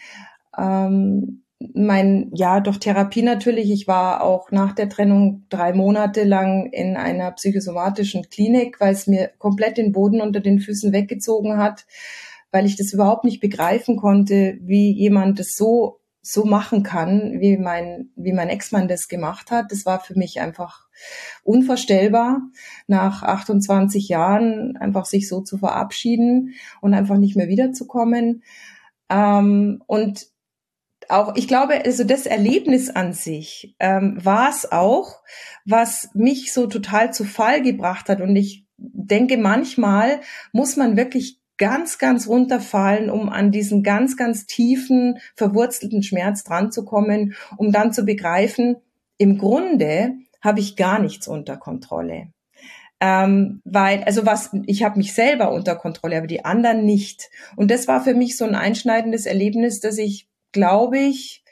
durch Therapie natürlich. Ich war auch nach der Trennung 3 Monate lang in einer psychosomatischen Klinik, weil es mir komplett den Boden unter den Füßen weggezogen hat, weil ich das überhaupt nicht begreifen konnte, wie jemand das so machen kann, wie mein Ex-Mann das gemacht hat. Das war für mich einfach unvorstellbar, nach 28 Jahren einfach sich so zu verabschieden und einfach nicht mehr wiederzukommen. Und auch, ich glaube, also das Erlebnis an sich war es auch, was mich so total zu Fall gebracht hat. Und ich denke, manchmal muss man wirklich ganz, ganz runterfallen, um an diesen ganz, ganz tiefen, verwurzelten Schmerz dran zu kommen, um dann zu begreifen, im Grunde habe ich gar nichts unter Kontrolle. Ich habe mich selber unter Kontrolle, aber die anderen nicht. Und das war für mich so ein einschneidendes Erlebnis, dass ich, glaube ich,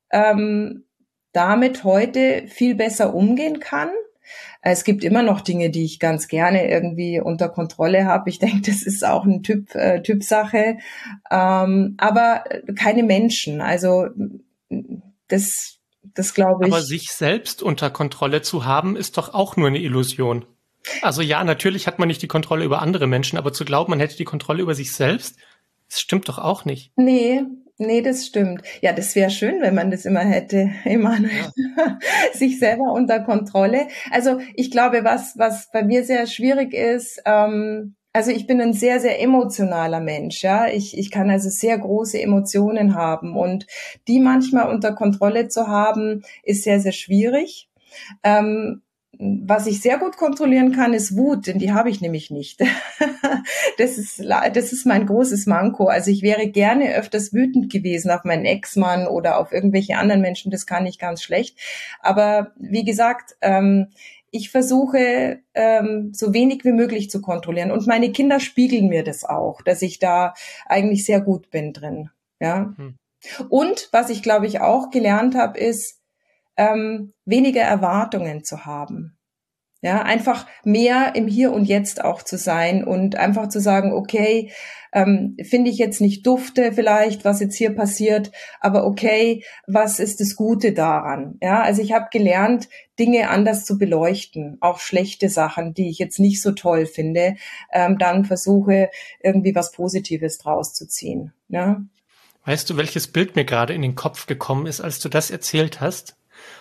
damit heute viel besser umgehen kann. Es gibt immer noch Dinge, die ich ganz gerne irgendwie unter Kontrolle habe. Ich denke, das ist auch eine Typsache. Aber keine Menschen. Also das glaube ich. Aber sich selbst unter Kontrolle zu haben, ist doch auch nur eine Illusion. Also ja, natürlich hat man nicht die Kontrolle über andere Menschen, aber zu glauben, man hätte die Kontrolle über sich selbst, das stimmt doch auch nicht. Nee, das stimmt. Ja, das wäre schön, wenn man das immer hätte, Emanuel. Ja. Sich selber unter Kontrolle. Also ich glaube, was bei mir sehr schwierig ist, also ich bin ein sehr, sehr emotionaler Mensch, ja. Ich kann also sehr große Emotionen haben und die manchmal unter Kontrolle zu haben, ist sehr, sehr schwierig. Was ich sehr gut kontrollieren kann, ist Wut, denn die habe ich nämlich nicht. Das ist mein großes Manko. Also ich wäre gerne öfters wütend gewesen auf meinen Ex-Mann oder auf irgendwelche anderen Menschen, das kann ich ganz schlecht. Aber wie gesagt, ich versuche, so wenig wie möglich zu kontrollieren. Und meine Kinder spiegeln mir das auch, dass ich da eigentlich sehr gut bin drin. Ja. Und was ich, glaube ich, auch gelernt habe, ist, weniger Erwartungen zu haben. Ja, einfach mehr im Hier und Jetzt auch zu sein und einfach zu sagen, okay, finde ich jetzt nicht dufte vielleicht, was jetzt hier passiert, aber okay, was ist das Gute daran? Ja, also ich habe gelernt, Dinge anders zu beleuchten, auch schlechte Sachen, die ich jetzt nicht so toll finde, dann versuche irgendwie was Positives draus zu ziehen. Ja. Weißt du, welches Bild mir gerade in den Kopf gekommen ist, als du das erzählt hast?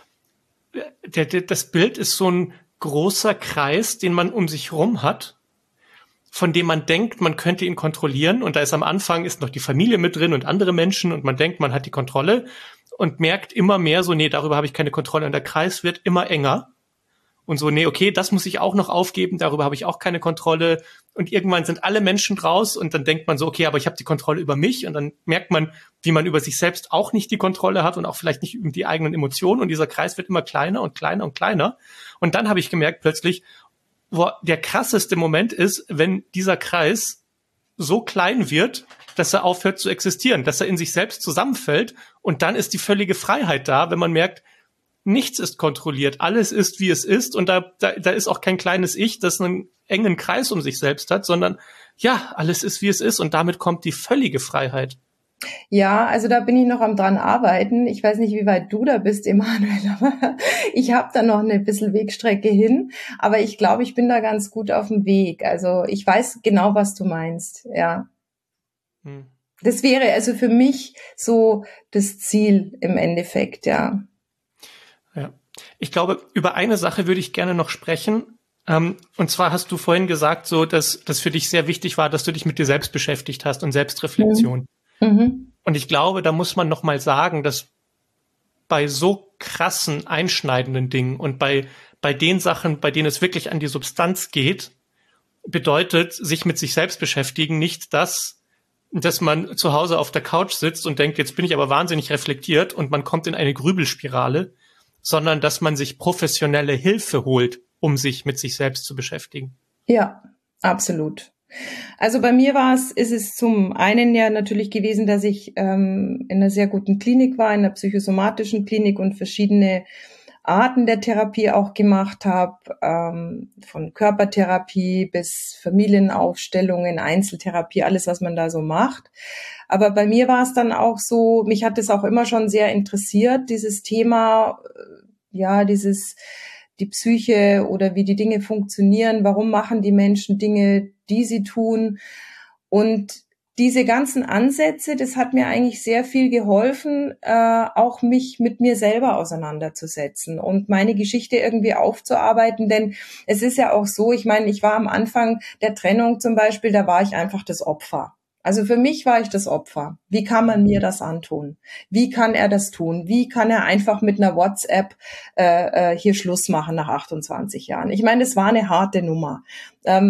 Das Bild ist so ein großer Kreis, den man um sich rum hat, von dem man denkt, man könnte ihn kontrollieren. Und da ist am Anfang ist noch die Familie mit drin und andere Menschen und man denkt, man hat die Kontrolle und merkt immer mehr so, nee, darüber habe ich keine Kontrolle. Und der Kreis wird immer enger. und so, nee, okay, das muss ich auch noch aufgeben, darüber habe ich auch keine Kontrolle. Und irgendwann sind alle Menschen raus und dann denkt man so, okay, aber ich habe die Kontrolle über mich, und dann merkt man, wie man über sich selbst auch nicht die Kontrolle hat und auch vielleicht nicht über die eigenen Emotionen, und dieser Kreis wird immer kleiner und kleiner und kleiner. Und dann habe ich gemerkt plötzlich, wo der krasseste Moment ist, wenn dieser Kreis so klein wird, dass er aufhört zu existieren, dass er in sich selbst zusammenfällt, und dann ist die völlige Freiheit da, wenn man merkt, nichts ist kontrolliert, alles ist, wie es ist, und da ist auch kein kleines Ich, das einen engen Kreis um sich selbst hat, sondern ja, alles ist, wie es ist, und damit kommt die völlige Freiheit. Ja, also da bin ich noch am dran arbeiten. Ich weiß nicht, wie weit du da bist, Emanuel, aber ich habe da noch eine bisschen Wegstrecke hin. Aber ich glaube, ich bin da ganz gut auf dem Weg. Also ich weiß genau, was du meinst, ja. Das wäre also für mich so das Ziel im Endeffekt, ja. Ja. Ich glaube, über eine Sache würde ich gerne noch sprechen. Und zwar hast du vorhin gesagt, so, dass das für dich sehr wichtig war, dass du dich mit dir selbst beschäftigt hast und Selbstreflexion. Mhm. Und ich glaube, da muss man noch mal sagen, dass bei so krassen, einschneidenden Dingen und bei den Sachen, bei denen es wirklich an die Substanz geht, bedeutet sich mit sich selbst beschäftigen nicht das, dass man zu Hause auf der Couch sitzt und denkt, jetzt bin ich aber wahnsinnig reflektiert und man kommt in eine Grübelspirale, sondern dass man sich professionelle Hilfe holt, um sich mit sich selbst zu beschäftigen. Ja, absolut. Also bei mir ist es zum einen ja natürlich gewesen, dass ich in einer sehr guten Klinik war, in einer psychosomatischen Klinik, und verschiedene Arten der Therapie auch gemacht habe, von Körpertherapie bis Familienaufstellungen, Einzeltherapie, alles, was man da so macht. Aber bei mir war es dann auch so, mich hat es auch immer schon sehr interessiert, dieses Thema, ja, die Psyche oder wie die Dinge funktionieren, warum machen die Menschen Dinge, die sie tun. Und diese ganzen Ansätze, das hat mir eigentlich sehr viel geholfen, auch mich mit mir selber auseinanderzusetzen und meine Geschichte irgendwie aufzuarbeiten. Denn es ist ja auch so, ich meine, ich war am Anfang der Trennung zum Beispiel, da war ich einfach das Opfer. Also für mich war ich das Opfer. Wie kann man mir das antun? Wie kann er das tun? Wie kann er einfach mit einer WhatsApp hier Schluss machen nach 28 Jahren? Ich meine, das war eine harte Nummer. Da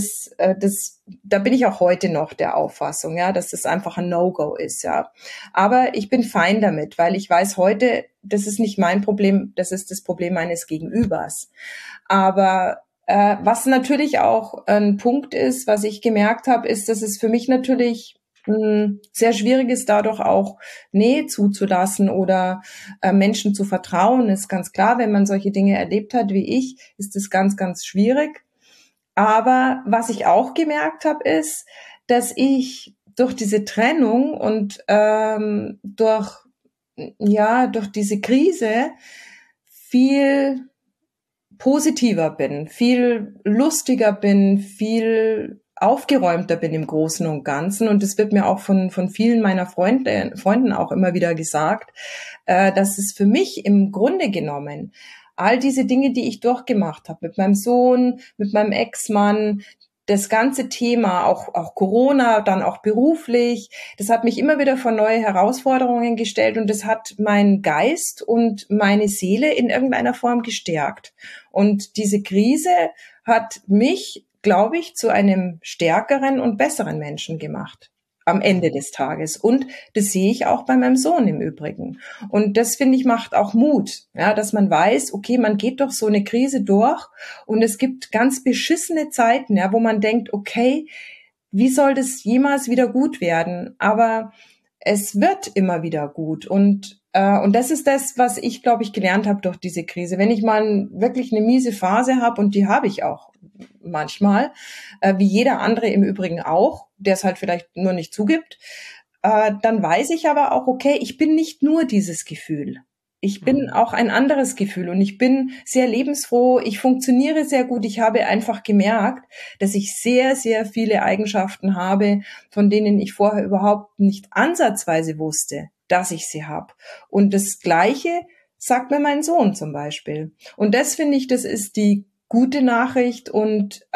bin ich auch heute noch der Auffassung, ja, dass das einfach ein No-Go ist, ja. Aber ich bin fein damit, weil ich weiß heute, das ist nicht mein Problem, das ist das Problem meines Gegenübers. Aber was natürlich auch ein Punkt ist, was ich gemerkt habe, ist, dass es für mich natürlich sehr schwierig ist, dadurch auch Nähe zuzulassen oder Menschen zu vertrauen. Ist ganz klar, wenn man solche Dinge erlebt hat wie ich, ist es ganz, ganz schwierig. Aber was ich auch gemerkt habe, ist, dass ich durch diese Trennung und durch diese Krise viel positiver bin, viel lustiger bin, viel aufgeräumter bin im Großen und Ganzen. Und es wird mir auch von vielen meiner Freunden auch immer wieder gesagt, dass es für mich im Grunde genommen all diese Dinge, die ich durchgemacht habe, mit meinem Sohn, mit meinem Ex-Mann, das ganze Thema, auch Corona, dann auch beruflich, das hat mich immer wieder vor neue Herausforderungen gestellt, und das hat meinen Geist und meine Seele in irgendeiner Form gestärkt. Und diese Krise hat mich, glaube ich, zu einem stärkeren und besseren Menschen gemacht am Ende des Tages. Und das sehe ich auch bei meinem Sohn im Übrigen. Und das, finde ich, macht auch Mut, ja, dass man weiß, okay, man geht doch so eine Krise durch, und es gibt ganz beschissene Zeiten, ja, wo man denkt, okay, wie soll das jemals wieder gut werden? Aber es wird immer wieder gut. Und das ist das, was ich, glaube ich, gelernt habe durch diese Krise. Wenn ich mal wirklich eine miese Phase habe, und die habe ich auch manchmal, wie jeder andere im Übrigen auch, der es halt vielleicht nur nicht zugibt, dann weiß ich aber auch, okay, ich bin nicht nur dieses Gefühl. Ich bin auch ein anderes Gefühl, und ich bin sehr lebensfroh, ich funktioniere sehr gut. Ich habe einfach gemerkt, dass ich sehr, sehr viele Eigenschaften habe, von denen ich vorher überhaupt nicht ansatzweise wusste, dass ich sie habe. Und das Gleiche sagt mir mein Sohn zum Beispiel. Und das, finde ich, das ist die gute Nachricht, und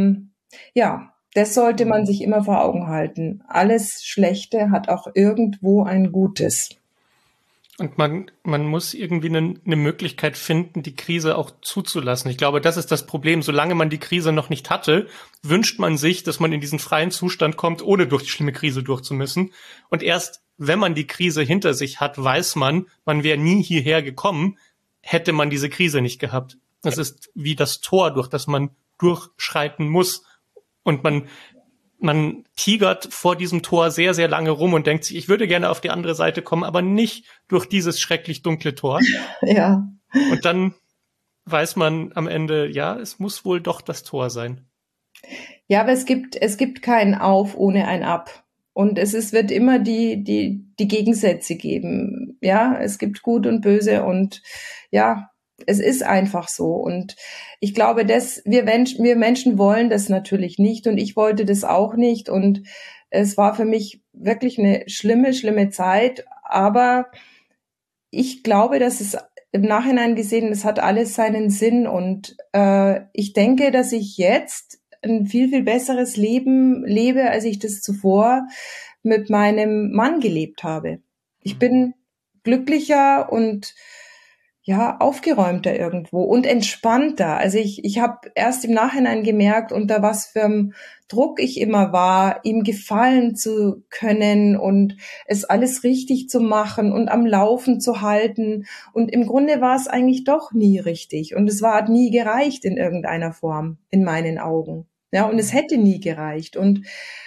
das sollte man sich immer vor Augen halten. Alles Schlechte hat auch irgendwo ein Gutes. Und man muss irgendwie eine Möglichkeit finden, die Krise auch zuzulassen. Ich glaube, das ist das Problem. Solange man die Krise noch nicht hatte, wünscht man sich, dass man in diesen freien Zustand kommt, ohne durch die schlimme Krise durchzumüssen. Und erst wenn man die Krise hinter sich hat, weiß man wäre nie hierher gekommen, hätte man diese Krise nicht gehabt. Das ist wie das Tor, durch das man durchschreiten muss. Und man tigert vor diesem Tor sehr, sehr lange rum und denkt sich, ich würde gerne auf die andere Seite kommen, aber nicht durch dieses schrecklich dunkle Tor. Ja. Und dann weiß man am Ende, ja, es muss wohl doch das Tor sein. Ja, aber es gibt kein Auf ohne ein Ab. Und wird immer die Gegensätze geben. Ja, es gibt Gut und Böse und ja, es ist einfach so. Und ich glaube, wir Menschen wollen das natürlich nicht und ich wollte das auch nicht. Und es war für mich wirklich eine schlimme, schlimme Zeit. Aber ich glaube, dass es im Nachhinein gesehen, es hat alles seinen Sinn. Und ich denke, dass ich jetzt ein viel, viel besseres Leben lebe, als ich das zuvor mit meinem Mann gelebt habe. Ich bin glücklicher und ja, aufgeräumter irgendwo und entspannter. Also ich habe erst im Nachhinein gemerkt, unter was für einem Druck ich immer war, ihm gefallen zu können und es alles richtig zu machen und am Laufen zu halten. Und im Grunde war es eigentlich doch nie richtig. Und hat nie gereicht in irgendeiner Form, in meinen Augen. Ja, und es hätte nie gereicht. Und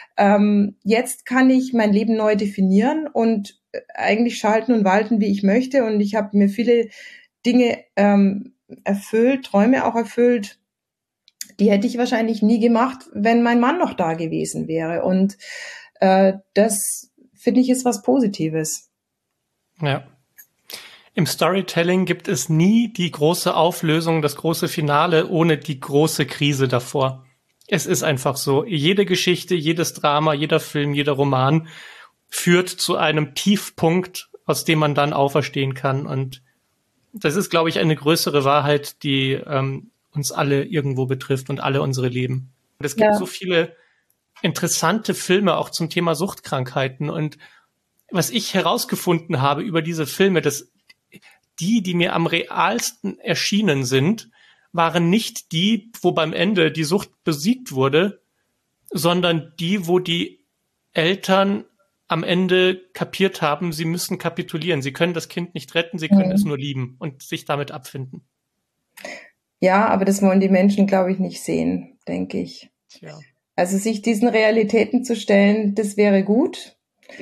jetzt kann ich mein Leben neu definieren und eigentlich schalten und walten, wie ich möchte. Und ich habe mir viele Dinge erfüllt, Träume auch erfüllt, die hätte ich wahrscheinlich nie gemacht, wenn mein Mann noch da gewesen wäre. Und das finde ich ist was Positives. Ja. Im Storytelling gibt es nie die große Auflösung, das große Finale ohne die große Krise davor. Es ist einfach so. Jede Geschichte, jedes Drama, jeder Film, jeder Roman führt zu einem Tiefpunkt, aus dem man dann auferstehen kann. Und das ist, glaube ich, eine größere Wahrheit, die uns alle irgendwo betrifft und alle unsere Leben. Und es gibt so viele interessante Filme auch zum Thema Suchtkrankheiten. Und was ich herausgefunden habe über diese Filme, dass die mir am realsten erschienen sind, waren nicht die, wo beim Ende die Sucht besiegt wurde, sondern die, wo die Eltern am Ende kapiert haben, sie müssen kapitulieren. Sie können das Kind nicht retten, sie können es nur lieben und sich damit abfinden. Ja, aber das wollen die Menschen, glaube ich, nicht sehen, denke ich. Ja. Also sich diesen Realitäten zu stellen, das wäre gut.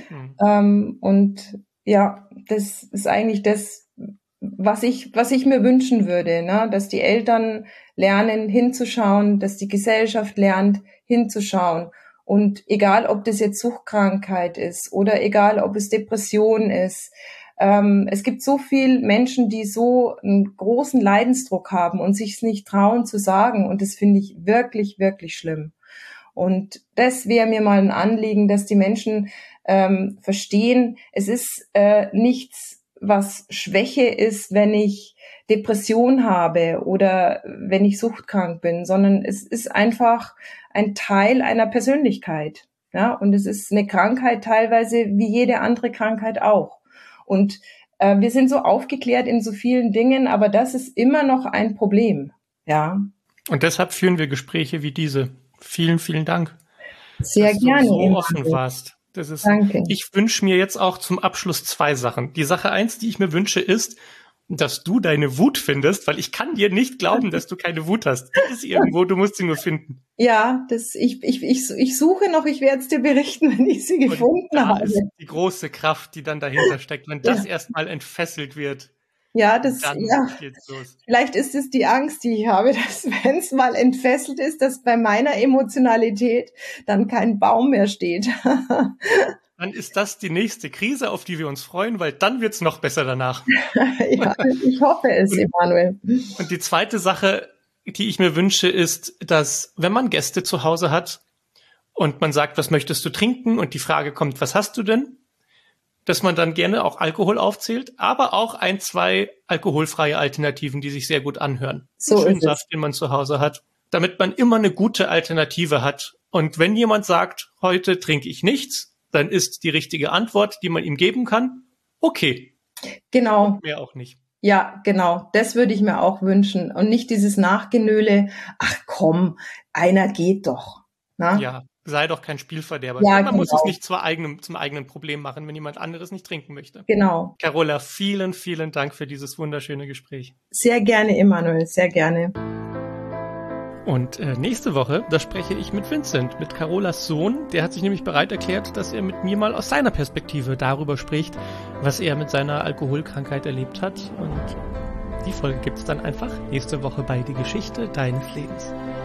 Und ja, das ist eigentlich das, was ich mir wünschen würde, ne? Dass die Eltern lernen, hinzuschauen, dass die Gesellschaft lernt, hinzuschauen. Und egal, ob das jetzt Suchtkrankheit ist oder egal, ob es Depression ist, es gibt so viele Menschen, die so einen großen Leidensdruck haben und sich es nicht trauen zu sagen. Und das finde ich wirklich, wirklich schlimm. Und das wäre mir mal ein Anliegen, dass die Menschen verstehen, es ist nichts, was Schwäche ist, wenn ich Depression habe oder wenn ich suchtkrank bin, sondern es ist einfach ein Teil einer Persönlichkeit. Ja, und es ist eine Krankheit teilweise wie jede andere Krankheit auch. Und wir sind so aufgeklärt in so vielen Dingen, aber das ist immer noch ein Problem. Ja. Und deshalb führen wir Gespräche wie diese. Vielen, vielen Dank. Sehr dass gerne. du so offen warst. Danke. Ich wünsche mir jetzt auch zum Abschluss 2 Sachen. Die Sache 1, die ich mir wünsche, ist, dass du deine Wut findest, weil ich kann dir nicht glauben, dass du keine Wut hast. Die ist irgendwo, du musst sie nur finden. Ja, ich suche noch, ich werde es dir berichten, wenn ich sie gefunden habe. Das ist die große Kraft, die dann dahinter steckt. Wenn das erstmal entfesselt wird, dann geht's los. Vielleicht ist es die Angst, die ich habe, dass wenn es mal entfesselt ist, dass bei meiner Emotionalität dann kein Baum mehr steht. Dann ist das die nächste Krise, auf die wir uns freuen, weil dann wird's noch besser danach. Ja, ich hoffe es, Emanuel. Und die zweite Sache, die ich mir wünsche, ist, dass wenn man Gäste zu Hause hat und man sagt, was möchtest du trinken? Und die Frage kommt, was hast du denn? Dass man dann gerne auch Alkohol aufzählt, aber auch 1, 2 alkoholfreie Alternativen, die sich sehr gut anhören. So schönen Saft, den man zu Hause hat, damit man immer eine gute Alternative hat. Und wenn jemand sagt, heute trinke ich nichts, dann ist die richtige Antwort, die man ihm geben kann, okay, Genau. Und mehr auch nicht. Ja, genau. Das würde ich mir auch wünschen. Und nicht dieses Nachgenöle, ach komm, einer geht doch. Na? Ja, sei doch kein Spielverderber. Ja, Man muss genau. es nicht zum eigenen Problem machen, wenn jemand anderes nicht trinken möchte. Genau. Carola, vielen, vielen Dank für dieses wunderschöne Gespräch. Sehr gerne, Emanuel, sehr gerne. Und nächste Woche, da spreche ich mit Vincent, mit Carolas Sohn. Der hat sich nämlich bereit erklärt, dass er mit mir mal aus seiner Perspektive darüber spricht, was er mit seiner Alkoholkrankheit erlebt hat. Und die Folge gibt's dann einfach nächste Woche bei Die Geschichte deines Lebens.